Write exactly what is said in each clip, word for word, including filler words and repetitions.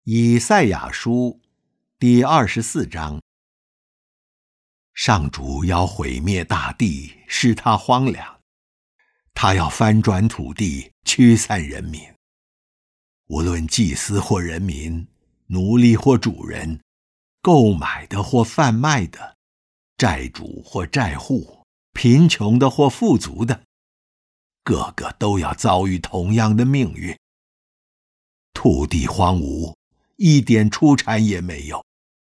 以赛亚书第二十四章。上主要毁灭大地，使它荒凉，他要翻转土地，驱散人民。无论祭司或人民，奴隶或主人，购买的或贩卖的，债主或债户，贫穷的或富足的，个个都要遭遇同样的命运。土地荒芜，一点出产也没有。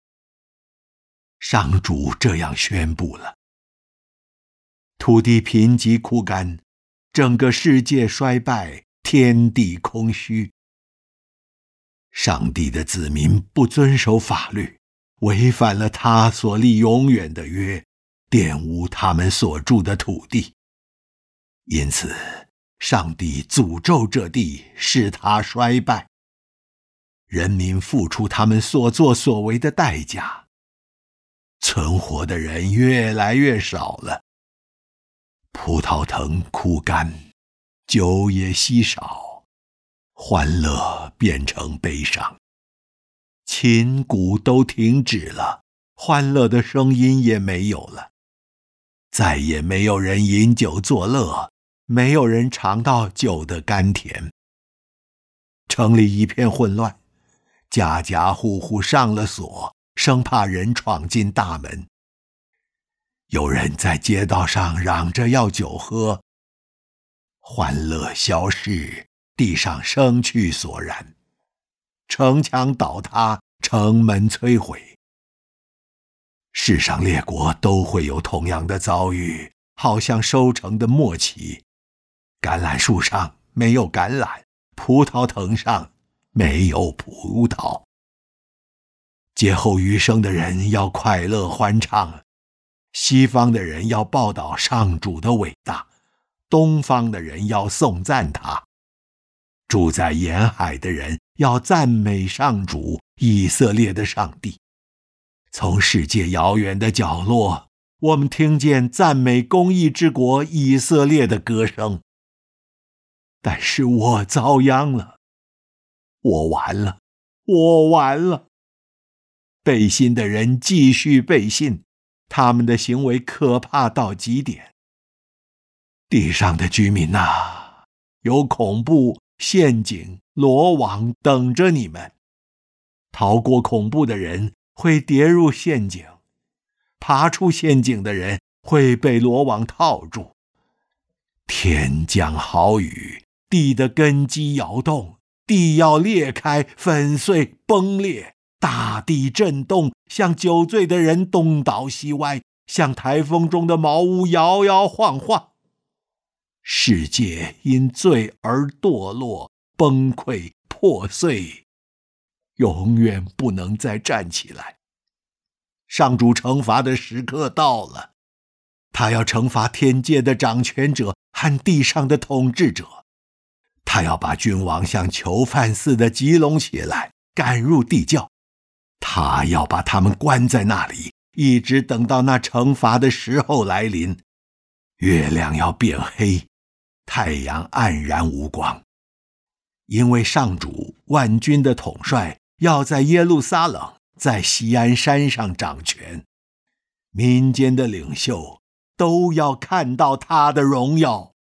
上主这样宣布了：土地贫瘠枯干，整个世界衰败，天地空虚。上帝的子民不遵守法律，违反了他所立永远的约，玷污他们所住的土地。因此，上帝诅咒这地，使它衰败。人民付出他们所作所为的代价，存活的人越来越少了。葡萄藤枯干，酒也稀少，欢乐变成悲伤，琴鼓都停止了，欢乐的声音也没有了。再也没有人饮酒作乐，没有人尝到酒的甘甜。城里一片混乱，家家户户上了锁，生怕人闯进大门。有人在街道上嚷着要酒喝，欢乐消逝，地上生趣索然，城墙倒塌，城门摧毁。世上列国都会有同样的遭遇，好像收成的末期，橄榄树上没有橄榄，葡萄藤上没有葡萄。劫后余生的人要快乐欢唱，西方的人要报道上主的伟大，东方的人要颂赞他。住在沿海的人要赞美上主，以色列的上帝。从世界遥远的角落，我们听见赞美公义之国以色列的歌声。但是我遭殃了，我完了，我完了。背信的人继续背信，他们的行为可怕到极点。地上的居民啊，有恐怖、陷阱、罗网等着你们。逃过恐怖的人会跌入陷阱，爬出陷阱的人会被罗网套住。天降豪雨，地的根基摇动，地要裂开、粉碎、崩裂。大地震动，像酒醉的人东倒西歪，像台风中的茅屋摇摇晃晃。世界因罪而堕落、崩溃、破碎，永远不能再站起来。上主惩罚的时刻到了，他要惩罚天界的掌权者和地上的统治者。他要把君王像囚犯似的集拢起来，赶入地窖。他要把他们关在那里，一直等到那惩罚的时候来临。月亮要变黑，太阳黯然无光，因为上主万军的统帅要在耶路撒冷，在锡安山上掌权。民间的领袖都要看到他的荣耀。